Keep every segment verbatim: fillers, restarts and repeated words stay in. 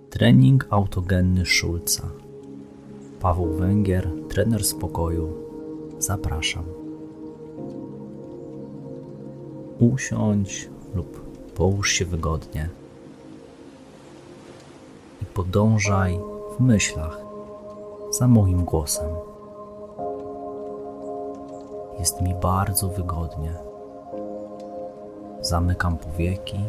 Trening autogenny Schulza. Paweł Węgier, trener spokoju. Zapraszam. Usiądź lub połóż się wygodnie i podążaj w myślach za moim głosem. Jest mi bardzo wygodnie. Zamykam powieki,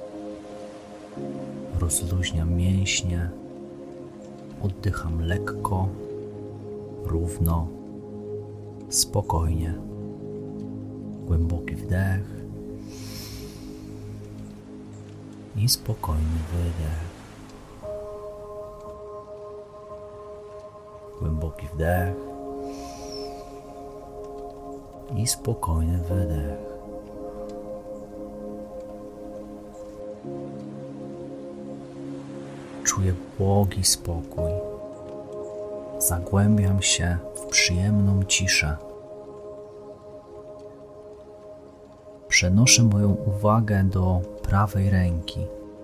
rozluźniam mięśnie, oddycham lekko, równo, spokojnie. Głęboki wdech i spokojny wydech. Głęboki wdech i spokojny wydech. Czuję błogi spokój. Zagłębiam się w przyjemną ciszę. Przenoszę moją uwagę do prawej ręki.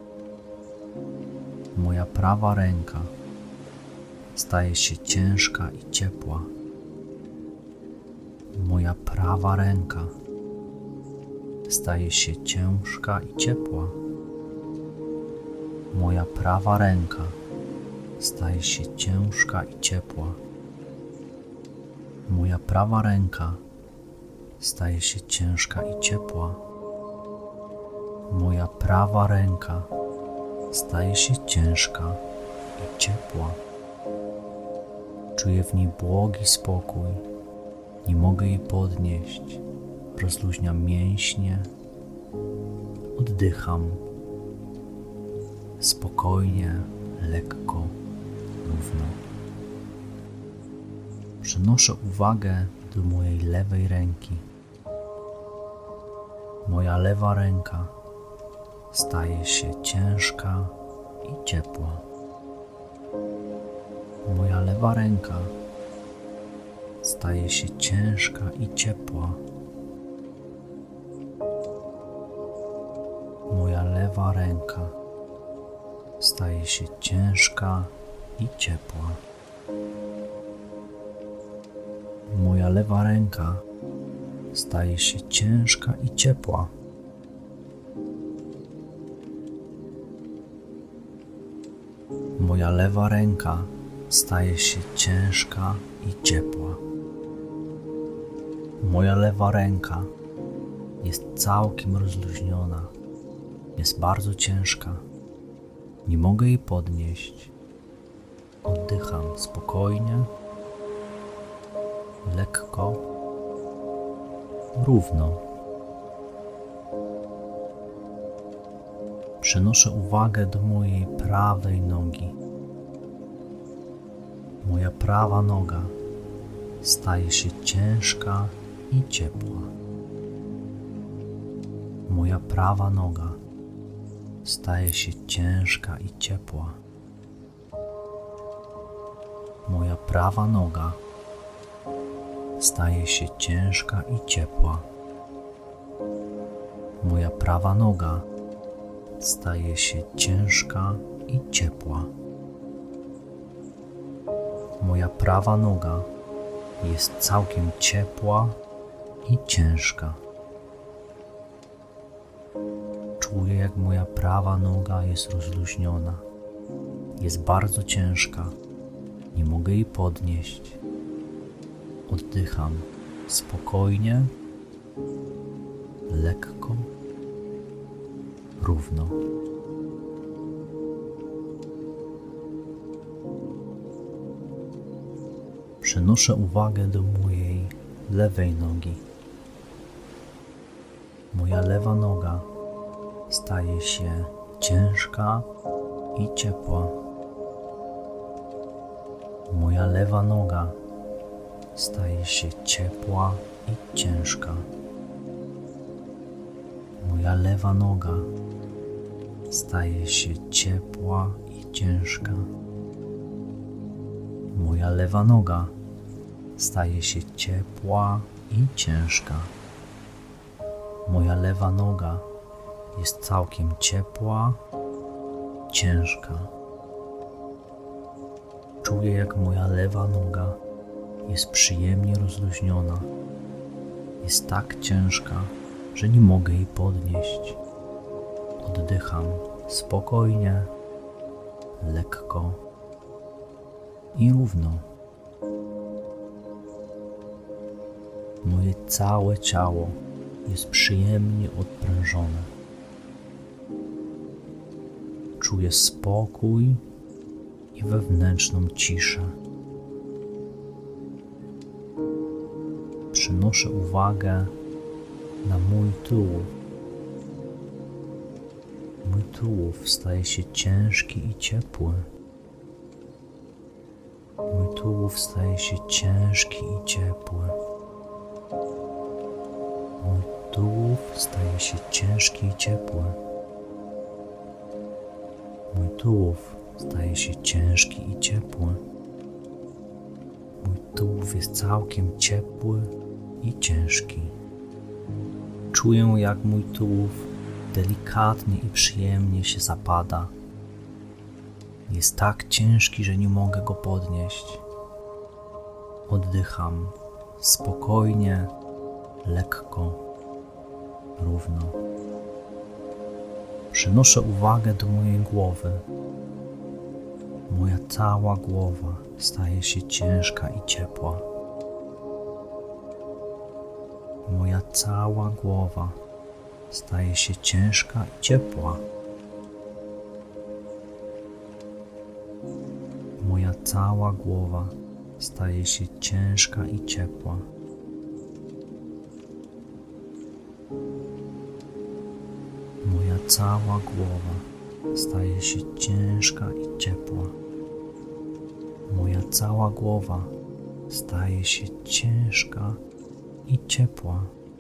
Moja prawa ręka staje się ciężka i ciepła. Moja prawa ręka staje się ciężka i ciepła. Moja prawa ręka staje się ciężka i ciepła. Moja prawa ręka staje się ciężka i ciepła. Moja prawa ręka staje się ciężka i ciepła. Czuję w niej błogi spokój. Nie mogę jej podnieść. Rozluźniam mięśnie. Oddycham. Spokojnie, lekko, równo. Przenoszę uwagę do mojej lewej ręki. Moja lewa ręka staje się ciężka i ciepła. Moja lewa ręka staje się ciężka i ciepła. Moja lewa ręka staje się ciężka i ciepła. Moja lewa ręka staje się ciężka i ciepła. Moja lewa ręka staje się ciężka i ciepła. Moja lewa ręka jest całkiem rozluźniona. Jest bardzo ciężka. Nie mogę jej podnieść. Oddycham spokojnie, lekko, równo. Przenoszę uwagę do mojej prawej nogi. Moja prawa noga staje się ciężka i ciepła. Moja prawa noga staje się ciężka i ciepła. Moja prawa noga staje się ciężka i ciepła. Moja prawa noga staje się ciężka i ciepła. Moja prawa noga jest całkiem ciepła i ciężka. Czuję, jak moja prawa noga jest rozluźniona. Jest bardzo ciężka. Nie mogę jej podnieść. Oddycham spokojnie, lekko, równo. Przenoszę uwagę do mojej lewej nogi. Moja lewa noga staje się ciężka i ciepła. Moja lewa noga staje się ciepła i ciężka. Moja lewa noga staje się ciepła i ciężka. Moja lewa noga staje się ciepła i ciężka. Moja lewa noga jest całkiem ciepła, ciężka. Czuję, jak moja lewa noga jest przyjemnie rozluźniona. Jest tak ciężka, że nie mogę jej podnieść. Oddycham spokojnie, lekko i równo. Moje całe ciało jest przyjemnie odprężone. Czuję spokój i wewnętrzną ciszę. Przenoszę uwagę na mój tułów. Mój tułów staje się ciężki i ciepły. Mój tułów staje się ciężki i ciepły. Mój tułów staje się ciężki i ciepły. Mój tułów staje się ciężki i ciepły. Mój tułów jest całkiem ciepły i ciężki. Czuję, jak mój tułów delikatnie i przyjemnie się zapada. Jest tak ciężki, że nie mogę go podnieść. Oddycham spokojnie, lekko, równo. Przenoszę uwagę do mojej głowy. Moja cała głowa staje się ciężka i ciepła. Moja cała głowa staje się ciężka i ciepła. Moja cała głowa staje się ciężka i ciepła. Moja cała głowa staje się ciężka i ciepła. Moja cała głowa staje się ciężka i ciepła.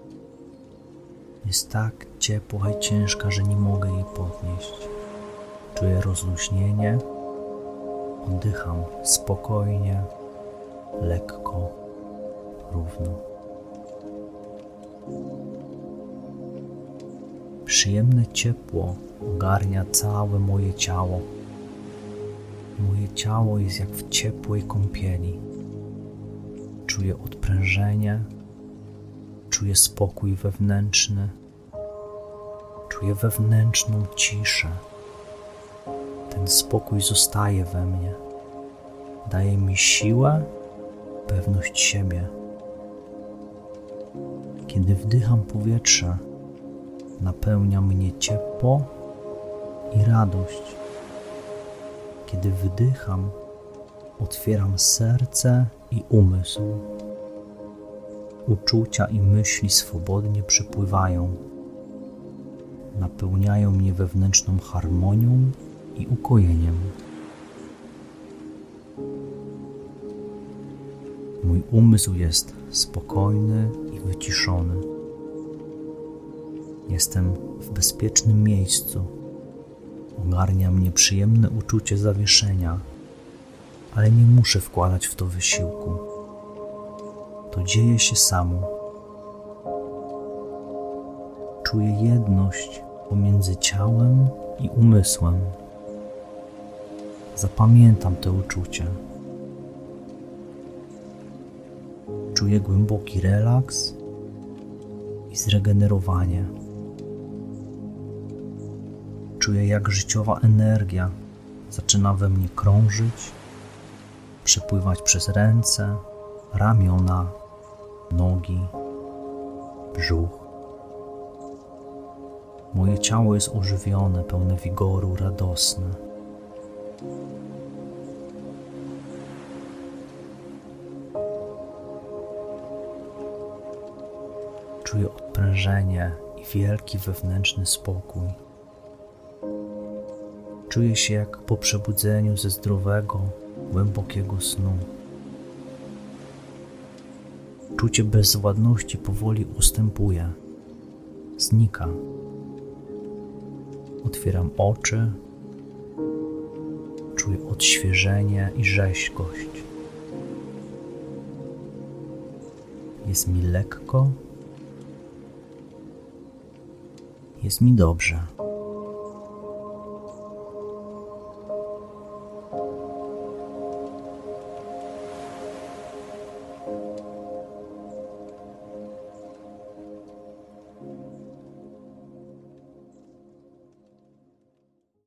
Jest tak ciepła i ciężka, że nie mogę jej podnieść. Czuję rozluźnienie. Oddycham spokojnie, lekko, równo. Przyjemne ciepło ogarnia całe moje ciało. Moje ciało jest jak w ciepłej kąpieli. Czuję odprężenie, czuję spokój wewnętrzny, czuję wewnętrzną ciszę. Ten spokój zostaje we mnie. Daje mi siłę, pewność siebie. Kiedy wdycham powietrze, napełnia mnie ciepło i radość. Kiedy wydycham, otwieram serce i umysł. Uczucia i myśli swobodnie przepływają. Napełniają mnie wewnętrzną harmonią i ukojeniem. Mój umysł jest spokojny i wyciszony. Jestem w bezpiecznym miejscu. Ogarnia mnie przyjemne uczucie zawieszenia, ale nie muszę wkładać w to wysiłku. To dzieje się samo. Czuję jedność pomiędzy ciałem i umysłem. Zapamiętam to uczucie. Czuję głęboki relaks i zregenerowanie. Czuję, jak życiowa energia zaczyna we mnie krążyć, przepływać przez ręce, ramiona, nogi, brzuch. Moje ciało jest ożywione, pełne wigoru, radosne. Czuję odprężenie i wielki wewnętrzny spokój. Czuję się jak po przebudzeniu ze zdrowego, głębokiego snu. Czucie bezwładności powoli ustępuje, znika. Otwieram oczy, czuję odświeżenie i rzeźkość. Jest mi lekko, jest mi dobrze.